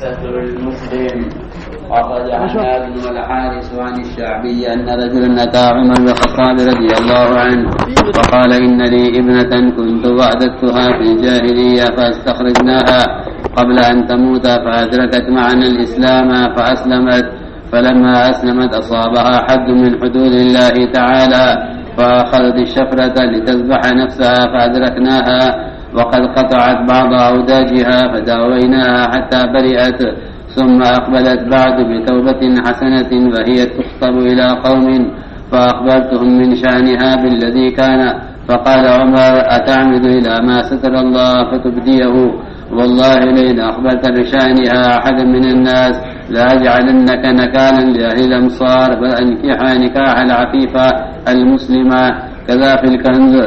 ستر المسلم. أخرج حناد بن الحارث عن الشعبي أن رجلا أتى عمر بن الخطاب رضي الله عنه فقال إن لي ابنة كنت وعدتها في الجاهلية فاستخرجناها قبل أن تموت فأدركت معنا الإسلام فأسلمت، فلما أسلمت أصابها حد من حدود الله تعالى فأخذت الشفرة لتذبح نفسها فأدركناها وقد قطعت بعض أوداجها فداويناها حتى برئت، ثم أقبلت بعد بتوبة حسنة وهي تخطب إلى قوم فأخبرتهم من شأنها بالذي كان، فقال عمر أتعمد إلى ما ستر الله فتبديه؟ والله لئن أخبرت بشأنها أحد من الناس لأجعلنك نكالا لأهل الأمصار، فأنكحا نكاح العفيفة المسلمة. كذا في الكنز.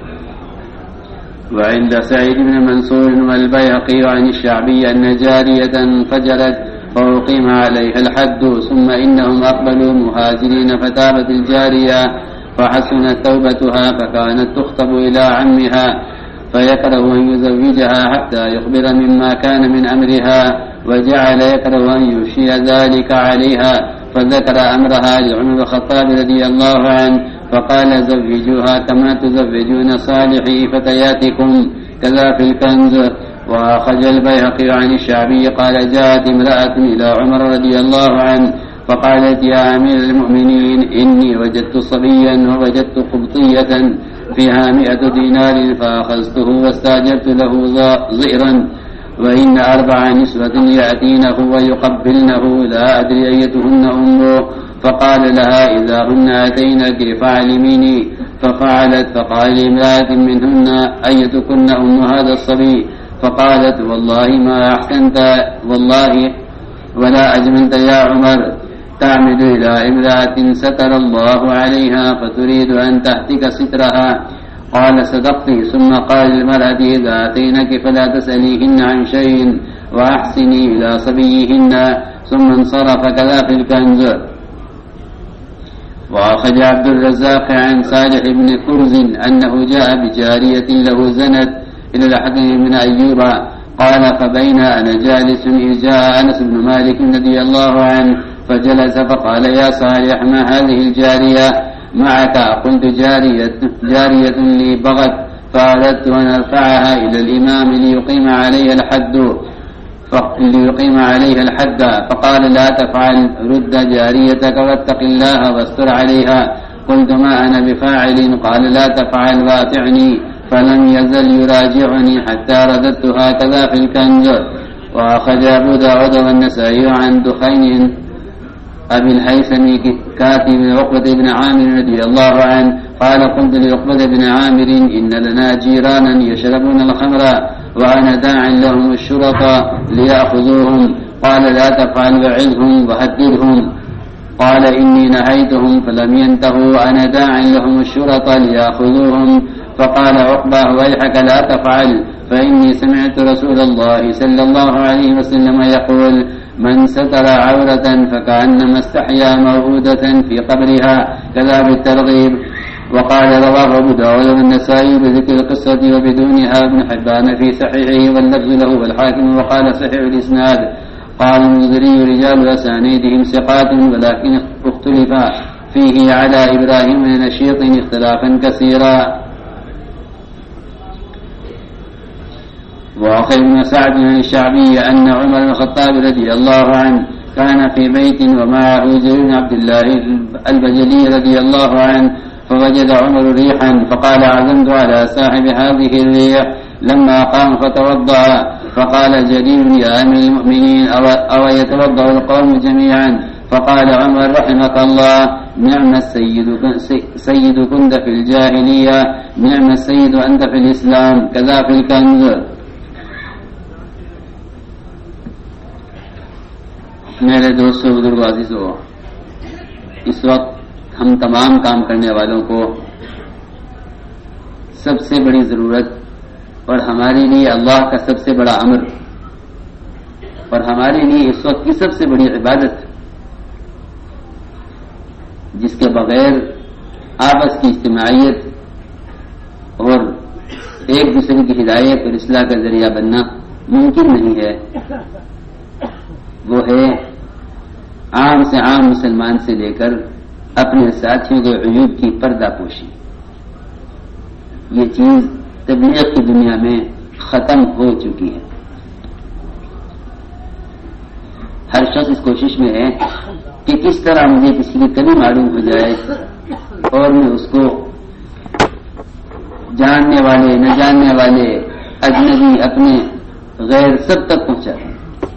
وعند سعيد بن منصور والبيهقي عن الشعبي أن جارية انفجرت فأقيم عليها الحد، ثم إنهم أقبلوا مهاجرين فتابت الجارية فحسنت توبتها فكانت تخطب إلى عمها فيكره أن يزوجها حتى يخبر مما كان من أمرها، وجعل يكره أن يفشي ذلك عليها، فذكر أمرها لعمر الخطاب رضي الله عنه فقال زوجوها كما تزوجون صالحي فتياتكم. كذا في الكنز. وأخرج البيهقي عن الشعبي قال جاءت امرأة إلى عمر رضي الله عنه فقالت يا أمير المؤمنين إني وجدت صبيا ووجدت قبطية فيها 100 دينار فأخذته واستأجرت له ظئرا، وإن 4 نسوة يأتينه ويقبلنه لا أدري أيتهن أمه، فقال لها إذا هن أتينك فعلميني، ففعلت. فقال لامرأة منهن أيتكن أم هذا الصبي؟ فقالت والله ما أحسنت والله ولا أجملت يا عمر، تعمد إلى امرأة ستر الله عليها فتريد أن تهتك سترها. قال صدقت. ثم قال للمرأة إذا أتينك فلا تسأليهن عن شيء وأحسني إلى صبيهن، ثم انصرف. كذا في الكنز. وأخرج عبد الرزاق عن صالح بن كرز أنه جاء بجارية له زنت إلى الحكم بن أيوب قال فبين أنا جالس إذ جاء أنس بن مالك رضي الله عنه فجلس فقال يا صالح ما هذه الجارية معك؟ قلت جارية لي بغت فأردت أن أرفعها إلى الإمام ليقيم عليها الحد فقال لا تفعل، رد جاريتك واتق الله واستر عليها. قلت ما أنا بفاعل. قال لا تفعل واتعني، فلم يزل يراجعني حتى رددتها. كذا في الكنز. وأخذ أبو داود والنسائي عن دخين أبي الهيثم كاتب عقبة بن عامر رضي الله عنه قال قلت لعقبة بن عامر إن لنا جيرانا يشربون الخمر وأنا داع لهم الشرطة ليأخذوهم. قال لا تفعل وعظهم وهددهم. قال إني نهيتهم فلم ينتهوا، أنا داع لهم الشرطة ليأخذوهم. فقال عقبة ويحك لا تفعل، فإني سمعت رسول الله صلى الله عليه وسلم يقول من ستر عورة فكأنما استحيا موعودة في قبرها. كذا بالترغيب. وقال رواه أبو داود والنسائي بذكر القصة وبدونها ابن حبان في صحيحه واللفظ له والحاكم وقال صحيح الإسناد. قال المنذري رجال أسانيدهم ثقات ولكن اختلف فيه على إبراهيم بن نشيط اختلافا كثيرا. وأخي بن سعد بن الشعبي أن عمر بن الخطاب رضي الله عنه كان في بيت ومعه زيد بن عبد الله البجلي رضي الله عنه فوجد عمر ريحا فقال عزمت على صاحب هذه الريح. لما قام فتوضأ فقال جرير يا أمير المؤمنين أو يتوضأ القوم جميعا؟ فقال عمر رحمك الله نعم السيد كنت في الجاهلية، نعم السيد أنت في الإسلام. كذا في الكنز. मेरे दोस्तों बुजुर्ग अज़ीज़ों, इस वक्त हम तमाम काम करने वालों को सबसे बड़ी ज़रूरत और हमारे लिए अल्लाह का सबसे बड़ा अमर और हमारे लिए इस वक्त की सबसे बड़ी इबादत जिसके बगैर आपस की इज्तिमाइयत और एक दूसरे की हिदायत और इस्लाह का जरिया बनना मुमकिन नहीं है, وہ ہے عام سے عام مسلمان سے لے کر اپنے ساتھیوں کے عیوب کی پردہ پوشی. یہ چیز تبلیغ کی دنیا میں ختم ہو چکی ہے. ہر شخص اس کوشش میں ہے کہ کس طرح مجھے کسی کی کمی معلوم ہو جائے اور میں اس کو جاننے والے نہ جاننے والے اجنبی اپنے غیر سب تک پہنچا دوں.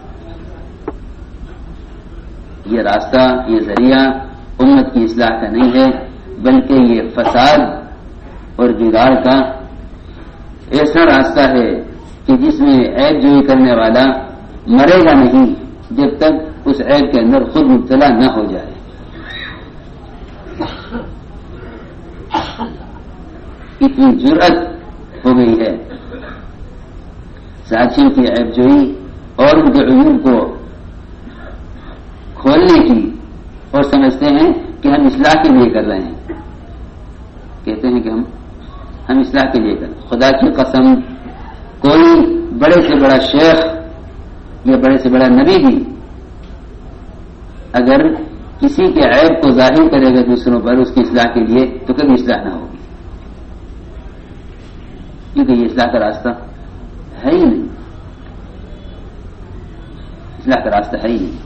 یہ راستہ یہ ذریعہ امت کی اصلاح کا نہیں ہے بلکہ یہ فساد اور بگاڑ کا ایسا راستہ ہے کہ جس میں عیب جوئی کرنے والا مرے گا نہیں جب تک اس عیب کے اندر خود مبتلا نہ ہو جائے. اتنی جرأت ہو گئی ہے ساتھیوں کی عیب جوئی اور ان کے عیوب کو کھولنے کی اور سمجھتے ہیں کہ ہم اصلاح کے لیے کر رہے ہیں. کہتے ہیں کہ ہم اصلاح کے لیے کر رہے ہیں. خدا کی قسم کوئی بڑے سے بڑا شیخ یا بڑے سے بڑا نبی بھی اگر کسی کے عیب کو ظاہر کرے گا دوسروں پر اس کی اصلاح کے لیے تو کبھی اصلاح نہ ہوگی کیونکہ یہ اصلاح کا راستہ ہے ہی نہیں. اصلاح کا راستہ ہے ہی نہیں.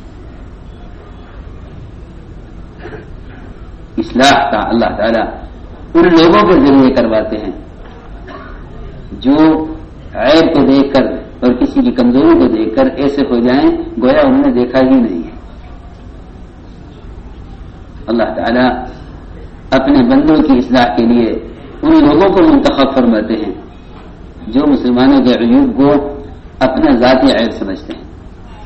اصلاح کا اللہ تعالیٰ ان لوگوں کے ذریعے کرواتے ہیں جو عیب کو دیکھ کر اور کسی کی کمزوری کو دیکھ کر ایسے ہو جائیں گویا انہوں نے دیکھا ہی نہیں ہے. اللہ تعالیٰ اپنے بندوں کی اصلاح کے لیے ان لوگوں کو منتخب فرماتے ہیں جو مسلمانوں کے عیوب کو اپنا ذاتی عیب سمجھتے ہیں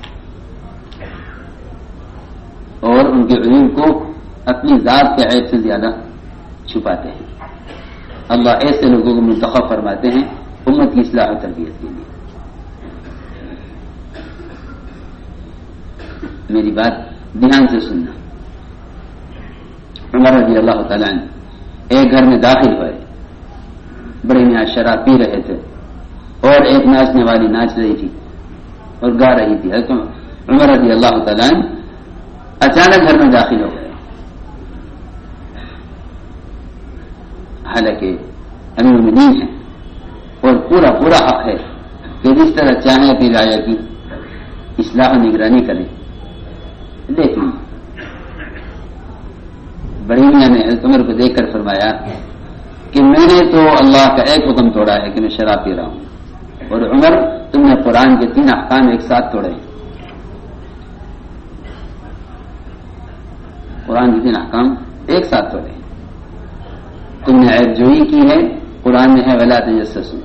اور ان کے عیوب کو اپنی ذات کے عیب سے زیادہ چھپاتے ہیں. اللہ ایسے لوگوں کو منتخب فرماتے ہیں امت کی اصلاح و تربیت کے لیے. میری بات دھیان سے سننا. عمر رضی اللہ تعالیٰ عنہ ایک گھر میں داخل ہوئے. بڑے میاں شراب پی رہے تھے اور ایک ناچنے والی ناچ رہی تھی اور گا رہی تھی. عمر رضی اللہ تعالیٰ عنہ اچانک گھر میں داخل ہو گئے. حالانکہ امیر المومنین ہیں اور پورا حق ہے کہ جس طرح چاہیں اپنی رعایا کی اصلاح و نگرانی کریں. لیکن بڑی میاں نے حضرت عمر کو دیکھ کر فرمایا کہ میں نے تو اللہ کا ایک حکم توڑا ہے کہ میں شراب پی رہا ہوں اور عمر تم نے قرآن کے 3 احکام ایک ساتھ توڑے. قرآن کے 3 احکام ایک ساتھ توڑے. تم نے عیب جوئی کی ہے قرآن میں ہے ولا تجسسوا.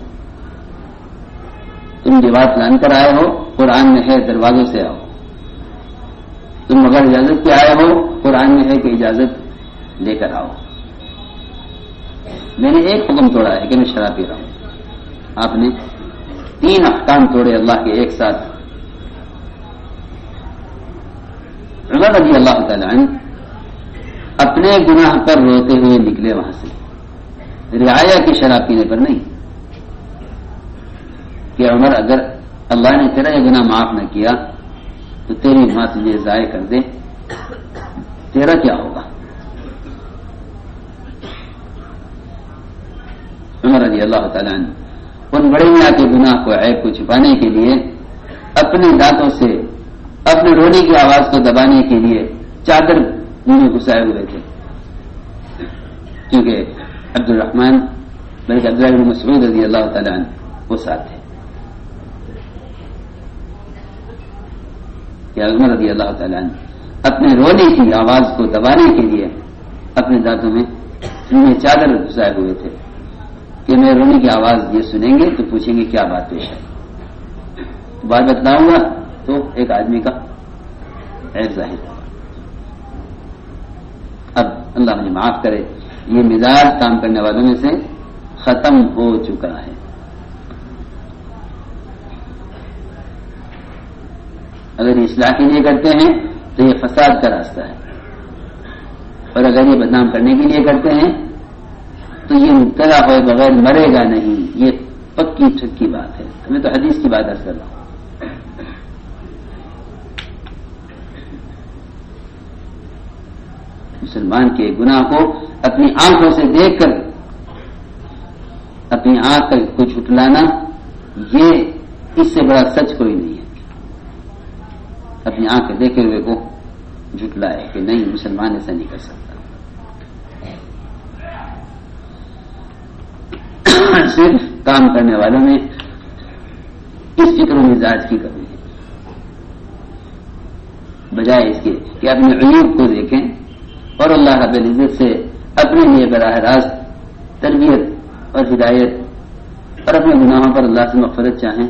تم دیوار پلان کر آئے ہو قرآن میں ہے دروازوں سے آؤ. تم اگر اجازت کے آئے ہو قرآن میں ہے کہ اجازت لے کر آؤ. میں نے ایک حکم توڑا ہے کہ میں شراب پی رہا ہوں. آپ نے 3 احکام توڑے اللہ کے ایک ساتھ. عمر رضی اللہ تعالیٰ عنہ اپنے گناہ پر روتے ہوئے نکلے وہاں سے. رعایا کی شراب پینے پر نہیں کہ عمر اگر اللہ نے تیرا یہ گناہ معاف نہ کیا تو تیری ماں تجھے ضائع کر دے تیرا کیا ہوگا. عمر رضی اللہ تعالیٰ عنہ ان بڑے میاں کے گناہ کو عیب کو چھپانے کے لیے اپنے دانتوں سے اپنے رونے کی آواز کو دبانے کے لیے چادر منہ میں گھسائے ہوئے تھے کیونکہ عبد الرحمن بلکہ عبداللہ بن مسعود رضی اللہ تعالیٰ عنہ وہ ساتھ تھے. کہ عمر رضی اللہ تعالیٰ عنہ اپنے رونے کی آواز کو دبانے کے لیے اپنے دانتوں میں چادر گھسائے ہوئے تھے کہ میں رونے کی آواز یہ سنیں گے تو پوچھیں گے کیا بات پیش ہے. بات بتلاؤں گا تو ایک آدمی کا عیب ظاہر ہوگا. اب اللہ مجھے معاف کرے یہ مزاج کام کرنے والوں میں سے ختم ہو چکا ہے. اگر یہ اصلاح کے لیے کرتے ہیں تو یہ فساد کا راستہ ہے اور اگر یہ بدنام کرنے کے لیے کرتے ہیں تو یہ مبتلا ہوئے بغیر مرے گا نہیں. یہ پکی ٹھکی بات ہے. میں تو حدیث کی بات کر رہا ہوں. مسلمان کے گناہ کو اپنی آنکھوں سے دیکھ کر اپنی آنکھ کو جھٹلانا، یہ اس سے بڑا سچ کوئی نہیں ہے. اپنی آنکھ کے دیکھے ہوئے کو جھٹلائے کہ نہیں، مسلمان ایسا نہیں کر سکتا. صرف کام کرنے والوں میں اس فکر و مزاج کی کمی ہے، بجائے اس کے کہ اپنے عیوب کو دیکھیں اور اللہ رب العزت سے اپنے لیے براہ راست تربیت اور ہدایت اور اپنے گناہوں پر اللہ سے مغفرت چاہیں.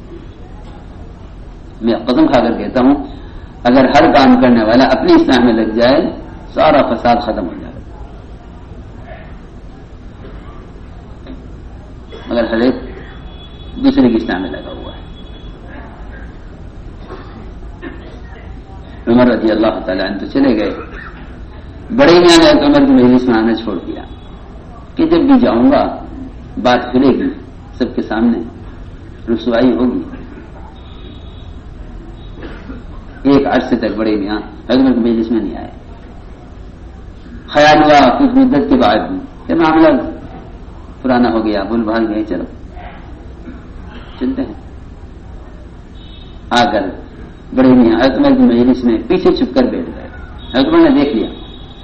میں قسم کھا کر کہتا ہوں، اگر ہر کام کرنے والا اپنی اصلاح میں لگ جائے سارا فساد ختم ہو جائے. مگر ہر ایک دوسرے کی اصلاح میں لگا ہوا ہے. عمر رضی اللہ تعالیٰ عنہ تو چلے گئے، بڑے میاں نے عمر کی مجلس میں آنا چھوڑ دیا کہ جب بھی جاؤں گا بات کھلے گی، سب کے سامنے رسوائی ہوگی. ایک عرصے تک بڑے میاں عمر کی مجلس میں نہیں آئے. خیال ہوا کچھ مدت کے بعد کہ معاملہ پرانا ہو گیا، بھول بھال گئے، چلو چلتے ہیں. آ کر بڑے میاں عمر کی مجلس میں پیچھے چھپ کر بیٹھ گئے. عمر نے دیکھ لیا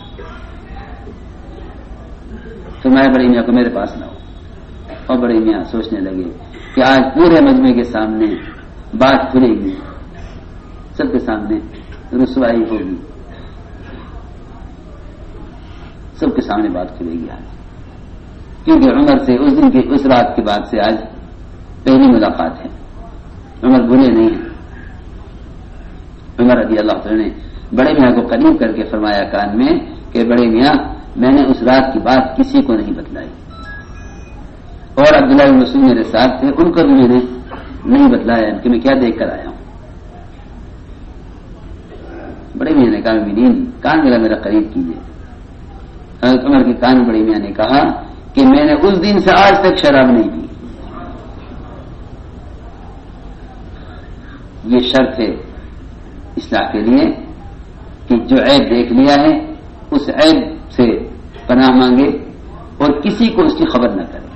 تو میں بڑے میاں کو میرے پاس لاؤ. اور بڑے میاں سوچنے لگے کہ آج پورے مجمع کے سامنے بات کھلے گی، سب کے سامنے رسوائی ہوگی، سب کے سامنے بات کھلے گی آج. کیونکہ عمر سے اس دن کی اس رات کے بعد سے آج پہلی ملاقات ہے. عمر بھولے نہیں ہیں. عمر رضی اللہ عنہ نے بڑے میاں کو قریب کر کے فرمایا کان میں کہ بڑے میاں، میں نے اس رات کی بات کسی کو نہیں بتلائی، اور عبداللہ بن مسعود میرے ساتھ تھے، ان کو بھی میں نے نہیں بتلایا کہ میں کیا دیکھ کر آیا ہوں. بڑے میاں نے کہا امین کان میرا قریب کیجیے. حضرت عمر کے کان بڑے میاں نے کہا کہ میں نے اس دن سے آج تک شراب نہیں پی. یہ شرط ہے اصلاح کے لیے کہ جو عیب دیکھ لیا ہے اس عیب سے پناہ مانگے اور کسی کو اس کی خبر نہ کرے،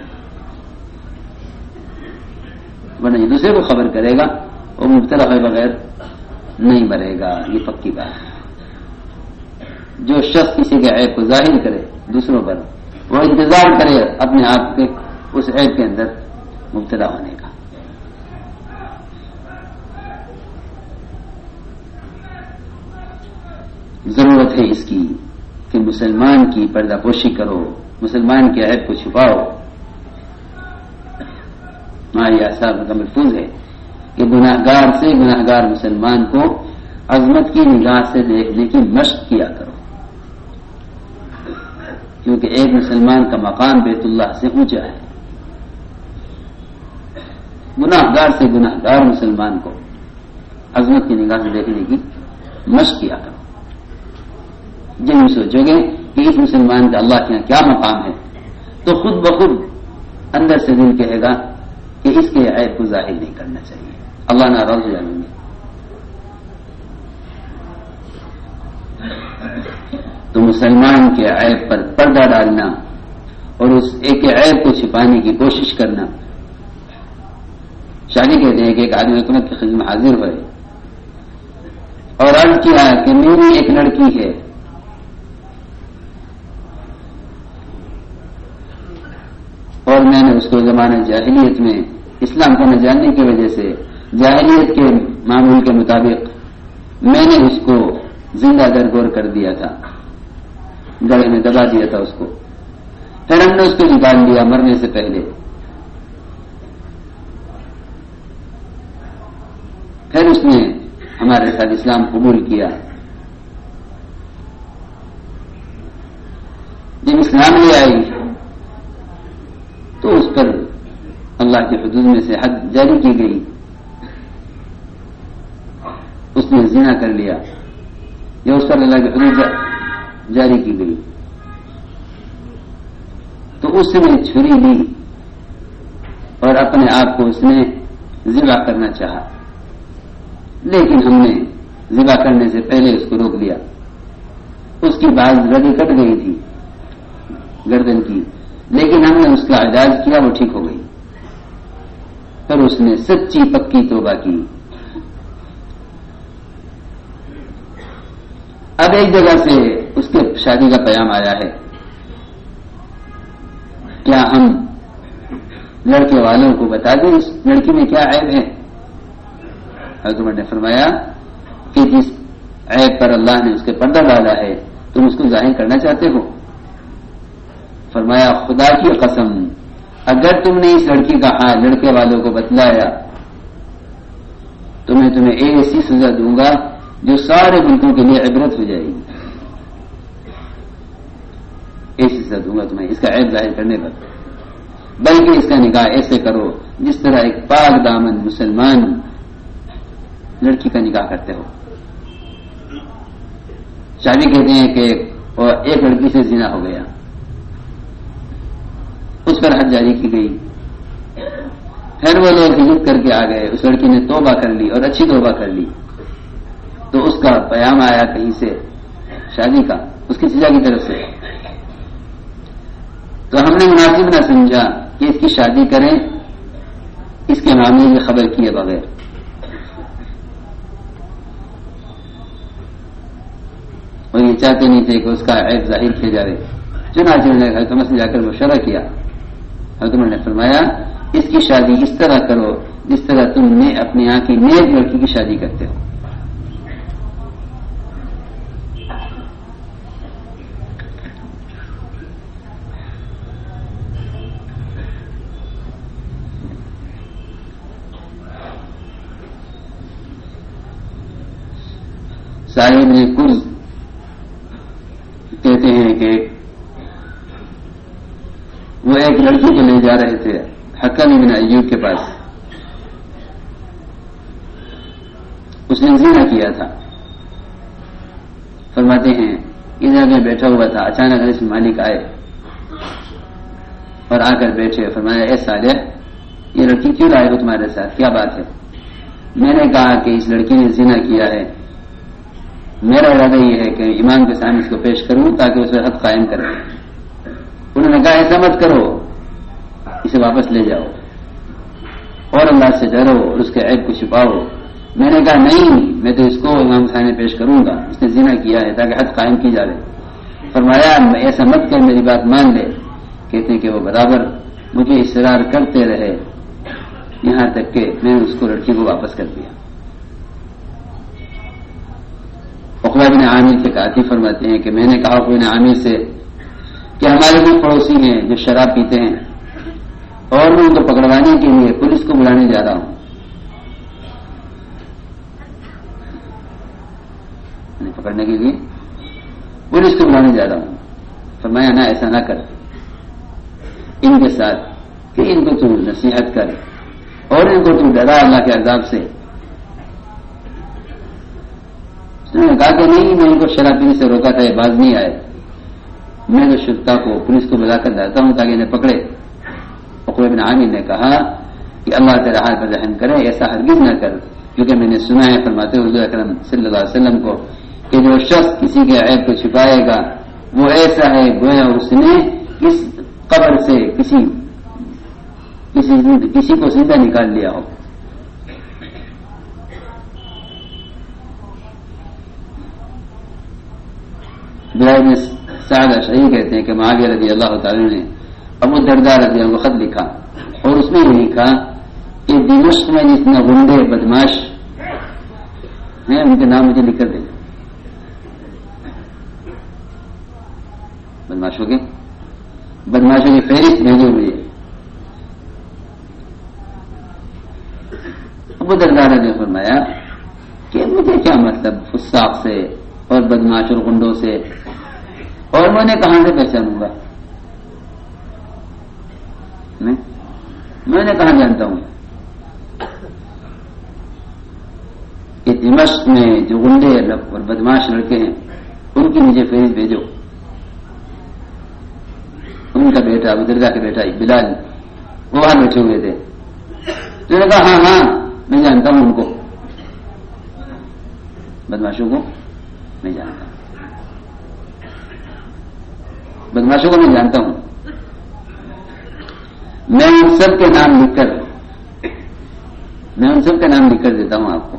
ورنہ یہ دوسرے کو خبر کرے گا اور مبتلا ہوئے بغیر نہیں مرے گا. یہ پکی بات ہے. جو شخص کسی کے عیب کو ظاہر کرے دوسروں پر، وہ انتظار کرے اپنے آپ کے اس عیب کے اندر مبتلا ہونے کا. ضرورت ہے اس کی کہ مسلمان کی پردہ پوشی کرو، مسلمان کے عیب کو چھپاؤ. ہماری صاحب کا محفوظ ہے کہ گناہگار سے گناہگار مسلمان کو عظمت کی نگاہ سے دیکھنے کی مشق کیا کرو، کیونکہ ایک مسلمان کا مقام بیت اللہ سے اونچا ہے. گناہگار سے گناہگار مسلمان کو عظمت کی نگاہ سے دیکھنے کی مشق کیا کرو. جب یہ سوچو گے کہ اس مسلمان کا اللہ کے یہاں کیا مقام ہے تو خود بخود اندر سے دل کہے گا کہ اس کے عیب کو ظاہر نہیں کرنا چاہیے، اللہ ناراض ہو جائیں گے. تو مسلمان کے عیب پر پردہ ڈالنا اور اس ایک عیب کو چھپانے کی کوشش کرنا. شاعری کہتے ہیں کہ ایک آدمی حکومت کی خدمت حاضر ہوئے اور عرض کیا کہ میری ایک لڑکی ہے اور میں نے اس کو زمانہ جاہلیت میں اسلام کو نہ جاننے کی وجہ سے جاہلیت کے معمول کے مطابق میں نے اس کو زندہ درگور کر دیا تھا، گلے میں دبا دیا تھا اس کو. پھر ہم نے اس کو نکال لیا مرنے سے پہلے. پھر اس نے ہمارے ساتھ اسلام قبول کیا. جب اسلام لے آئی تو اس پر اللہ کے حدود میں سے حد جاری کی گئی. اس نے زنا کر لیا یا اس پر اللہ کی حدود جاری کی گئی تو اس نے چھری لی اور اپنے آپ کو اس نے ذبح کرنا چاہا، لیکن ہم نے ذبح کرنے سے پہلے اس کو روک دیا اس کی بعض رگیں کٹ گئی تھی گردن کی، لیکن ہم نے اس کا علاج کیا، وہ ٹھیک ہو گئی. پھر اس نے سچی پکی توبہ کی. اب ایک جگہ سے اس کے شادی کا پیام آیا ہے، کیا ہم لڑکے والوں کو بتا دیں اس لڑکی میں کیا عیب ہے؟ حضرت عمر نے فرمایا کہ جس عیب پر اللہ نے اس کے پردہ ڈالا ہے تم اس کو ظاہر کرنا چاہتے ہو؟ فرمایا خدا کی قسم اگر تم نے اس لڑکی کا حال لڑکے والوں کو بتلایا تو میں تمہیں ایسی سزا دوں گا جو سارے ملکوں کے لیے عبرت ہو جائے گی. ایسی سزا دوں گا تمہیں اس کا عیب ظاہر کرنے پر، بلکہ اس کا نکاح ایسے کرو جس طرح ایک پاک دامن مسلمان لڑکی کا نکاح کرتے ہو. شادی کہتے ہیں کہ ایک لڑکی سے زنا ہو گیا، اس پر حد جاری کی گئی، پھر وہ لوگ ہجرت کر کے آ گئے، اس لڑکی نے توبہ کر لی اور اچھی توبہ کر لی، تو اس کا پیام آیا کہیں سے شادی کا اس کی سزا کی طرف سے، تو ہم نے مناسب نہ سمجھا کہ اس کی شادی کریں اس کے معاملے کی خبر کیے بغیر. اور یہ چاہتے نہیں تھے کہ اس کا عیب ظاہر کیا جائے. چنانچہ نے حضرت عمر سے جا کر مشورہ کیا. حضرت عمر نے فرمایا اس کی شادی اس طرح کرو جس طرح تم نے اپنے یہاں کی نیک لڑکی کی شادی کرتے ہو. صاحب نے کرز کہتے ہیں کہ وہ ایک لڑکی کو لے جا رہے تھے حکم بن ایوب کے پاس. اس نے زنا کیا تھا. فرماتے ہیں ادھر میں بیٹھا ہوا تھا، اچانک اس مالک آئے اور آ کر بیٹھے. فرمایا اے صالح یہ لڑکی کیوں لائے ہو تمہارے ساتھ، کیا بات ہے؟ میں نے کہا کہ اس لڑکی نے زنا کیا ہے، میرا ارادہ یہ ہے کہ امام کے سامنے اس کو پیش کروں تاکہ اسے حد قائم کرے. انہوں نے کہا ایسا مت کرو، اسے واپس لے جاؤ اور اللہ سے ڈرو اور اس کے عیب کو چھپاؤ. میں نے کہا نہیں، میں تو اس کو امام کے سامنے پیش کروں گا، اس نے زنا کیا ہے تاکہ حد قائم کی جائے. فرمایا ایسا مت کر، میری بات مان لے. کہتے ہیں کہ وہ برابر مجھے اصرار کرتے رہے یہاں تک کہ میں نے اس کو لڑکی کو واپس کر دیا. عقبہ بن عامر کے کاتب فرماتے ہیں کہ میں نے کہا عقبہ بن عامر سے کہ ہمارے بھی پڑوسی ہیں جو شراب پیتے ہیں اور میں ان کو پکڑوانے کے لیے پولیس کو بلانے جا رہا ہوں. پکڑنے کے لیے پولیس کو بلانے جا رہا ہوں. فرمایا نہ ایسا نہ کر، ان کے ساتھ کہ ان کو تو نصیحت کر اور ان کو تو ڈرا اللہ کے عذاب سے. انہوں نے کہا کہ نہیں، میں ان کو شراب پینے سے روکا تھا، یہ باز نہیں آئے. میں تو شرطا کو پولیس کو بلا کر لاتا ہوں تاکہ انہیں پکڑے. عقبہ بن عامر نے کہا کہ اللہ تیرا حال پر رحم کرے، ایسا ہرگز نہ کر، کیونکہ میں نے سنا ہے فرماتے حضور اکرم صلی اللہ علیہ وسلم کو کہ جو شخص کسی کے عیب کو چھپائے گا وہ ایسا ہے گویا اس نے کس قبر سے کسی کو سیدھا نکال لیا ہو. بلال بن سعد اشعری کہتے ہیں کہ معاویہ رضی اللہ تعالی نے ابو الدرداء رضی اللہ عنہ کو خط لکھا اور اس میں یہ لکھا کہ دمشق میں جتنے غنڈے بدماش ہیں ان کے نام مجھے لکھ کر دیں. بدماشوں کی فہرست بھیجو مجھے. ابو الدرداء نے فرمایا کہ مجھے کیا مطلب فساق سے اور بدماش اور غنڈوں سے، اور میں نے کہاں سے پہچانوں گا؟ میں نے کہاں جانتا ہوں کہ دمشق میں جو غنڈے اور بدماش لڑکے ہیں ان کی مجھے فہرست بھیجو. ان کا بیٹا ابو الدرداء کا بیٹا بلال وہ وہاں بیٹھے ہوئے تھے. تو نے کہا ہاں میں جانتا ہوں ان کو، بدماشوں کو میں جانتا ہوں. بدماشوں کو میں جانتا ہوں، میں ان سب کے نام لکھ کر دیتا ہوں آپ کو.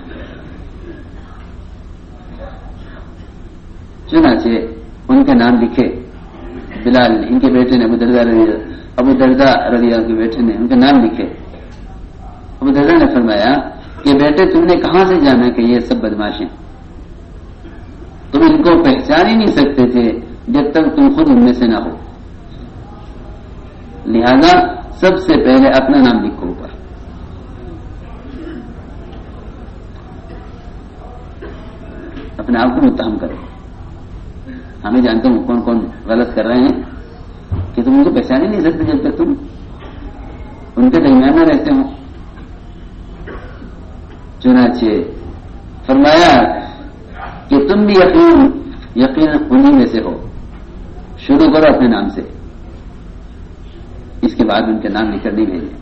چنانچہ ان کے نام لکھے. بلال ان کے بیٹے نے، ابو درداء رضی اللہ کے بیٹے نے ان کے نام لکھے. ابو درداء نے فرمایا کہ بیٹے تم نے کہاں سے جانا کہ یہ سب بدماش ہیں؟ تم ان کو پہچان ہی نہیں سکتے تھے جب تک تم خود ان میں سے نہ ہو. لہذا سب سے پہلے اپنا نام لکھو اوپر. اپنے آپ کو متہم کرو. ہمیں جانتا ہوں کون کون غلط کر رہے ہیں کہ تم ان کو پہچان ہی نہیں سکتے جب تک تم ان کے درمیان میں رہتے ہو. چنانچہ فرمایا کہ تم بھی یقین انہی میں سے ہو. شروع کرو اپنے نام سے. اس کے بعد ان کے نام لکھ کر نہیں بھیجے.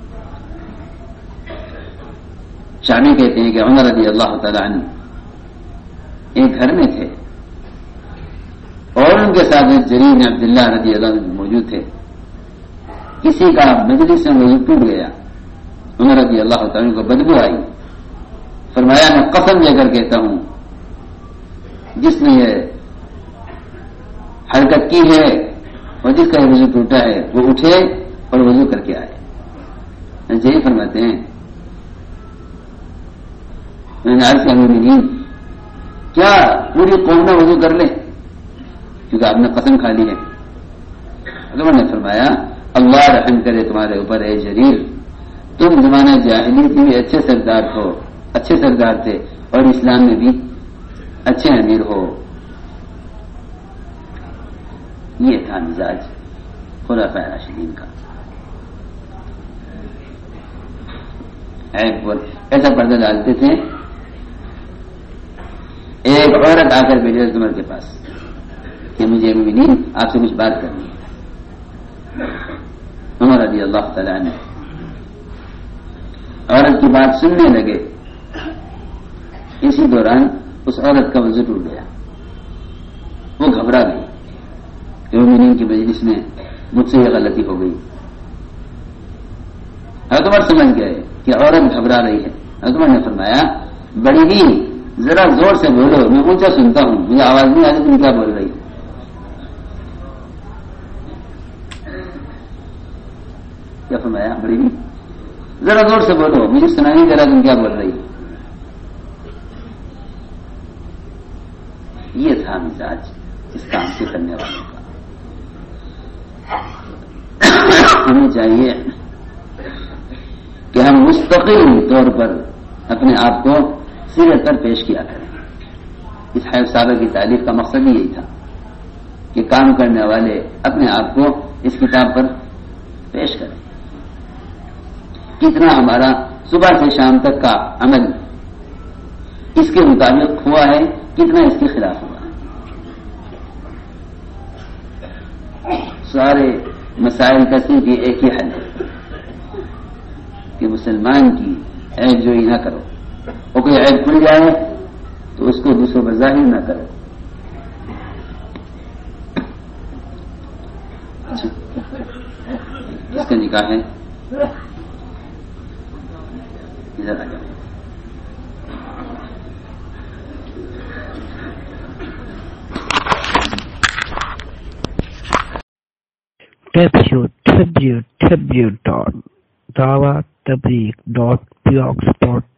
شامی کہتے ہیں کہ عمر رضی اللہ تعالی عنہ ایک گھر میں تھے اور ان کے ساتھ جریر بن عبداللہ رضی اللہ عنہ موجود تھے. کسی کا مجلس میں وضو ٹوٹ گیا. عمر رضی اللہ تعالی کو بدبو آئی. فرمایا میں قسم لے کر کہتا ہوں جس نے یہ حرکت کی ہے اور جس کا وضو ٹوٹا ہے وہ اٹھے اور وضو کر کے آئے. یہی فرماتے ہیں میں نے عرض کیا کیا پوری قوم میں وضو کر لے کیونکہ آپ نے قسم کھا لی ہے. عمر نے فرمایا اللہ رحم کرے تمہارے اوپر اے جریر، تم زمانہ جاہلیت میں بھی اچھے سردار تھے اور اسلام میں بھی اچھے امیر ہو. یہ تھا مزاج خلفاء راشدین کا. ایک ایسا پردہ ڈالتے تھے. ایک عورت آ کر بیٹھی عمر کے پاس کہ مجھے مومنین آپ سے کچھ بات کرنی ہے. عمر رضی اللہ تعالی عنہ عورت کی بات سننے لگے. اسی دوران اس عورت کا وضو ٹوٹ گیا. وہ گھبرا گئی کہ مومنین کی مجلس میں مجھ سے یہ غلطی ہو گئی. حضرت عمر سمجھ گئے کہ عورت گھبرا رہی ہے. حضرت عمر نے فرمایا بڑی ہی ذرا زور سے بولو، میں اونچا سنتا ہوں، مجھے آواز نہیں آتی تم کیا بول رہی ہو. کیا فرمایا بڑی ہی ذرا زور سے بولو، مجھے سنا نہیں دے رہا تم کیا بول رہی ہو. یہ تھا مزاج اس کام سے کرنے والوں کا. ہمیں چاہیے کہ ہم مستقل طور پر اپنے آپ کو سیرت پر پیش کیا کریں. اس حیف صاحبہ کی تعریف کا مقصد ہی یہی تھا کہ کام کرنے والے اپنے آپ کو اس کتاب پر پیش کریں. کتنا ہمارا صبح سے شام تک کا عمل اس کے مطابق ہوا ہے، کتنا اس کے خلاف ہوا ہے. سارے مسائل کا صرف یہ ایک ہی حل ہے کہ مسلمان کی عیب جوئی نہ کرو، اور کوئی عیب کھل جائے تو اس کو دوسروں پر ظاہر نہ کرو. اس کا نکاح ہے ادھر آ جاؤ. www.dawattableek.blogspot